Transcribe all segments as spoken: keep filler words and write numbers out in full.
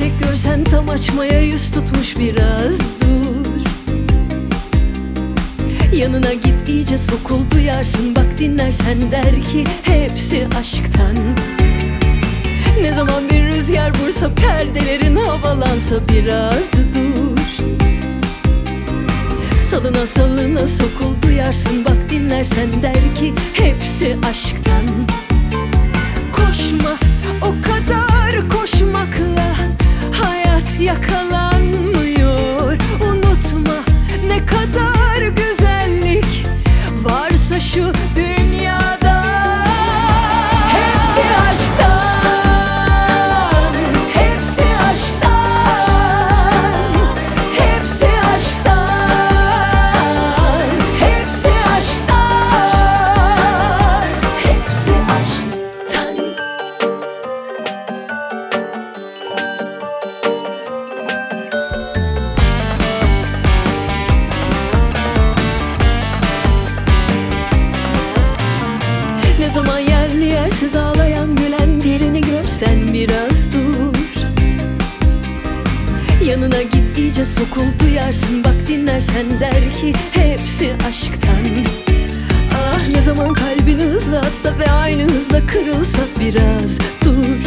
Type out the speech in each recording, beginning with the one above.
çiçek görsen tam açmaya yüz tutmuş, biraz dur. Yanına git, iyice sokul, duyarsın, bak dinlersen der ki hepsi aşktan. Ne zaman bir rüzgar vursa, perdelerin havalansa, biraz dur. Salına salına sokul, duyarsın, bak dinlersen der ki hepsi aşktan. Koşma, o kadar koşmakla hayat yakalanmıyor. Unutma, ne kadar güzellik varsa şu dünyada. Hepsi aşktan, hepsi aşktan, hepsi aşktan, hepsi aşktan, hepsi aşktan. Ne zaman yerli yersiz ağlayan, gülen birini görsen, biraz dur. Yanına git, iyice sokul, duyarsın, bak dinlersen der ki hepsi aşktan. Ah, ne zaman kalbini hızlı atsa ve aynı hızla kırılsa, biraz dur.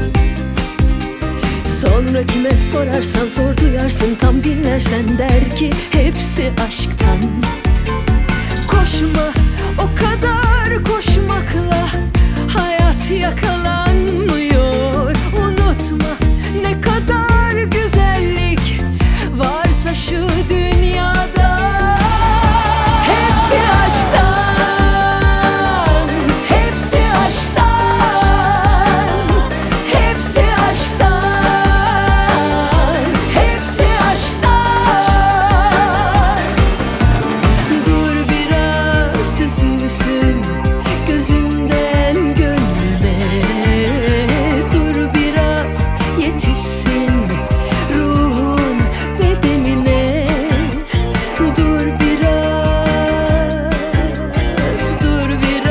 Sonra kime sorarsan sor, duyarsın, tam dinlersen der ki hepsi aşktan. Koşma, o kadar koşmakla hayat yakalanmıyor. Unutma, ne kadar güzellik varsa şu dünyada. Hepsi aşktan, hepsi aşktan, hepsi aşktan, hepsi aşktan. Dur biraz süzülsün gözümden gönlüme, dur biraz yetişsin ruhun bedenine. Dur biraz, dur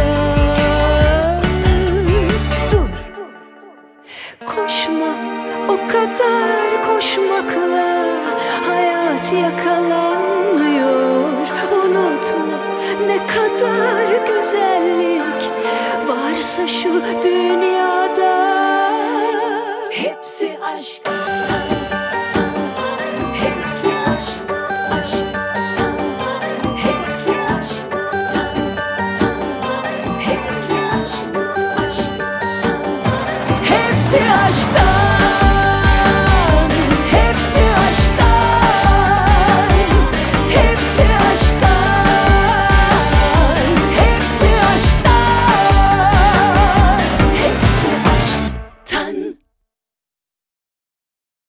biraz, dur. Koşma, o kadar koşmakla hayat yakalanmıyor. Unutma, ne kadar güzellik varsa şu dünyada. Hepsi aşktan, tan, hepsi aşk, aşktan, hepsi aşktan, tan, hepsi aşk, aşktan, hepsi aşktan.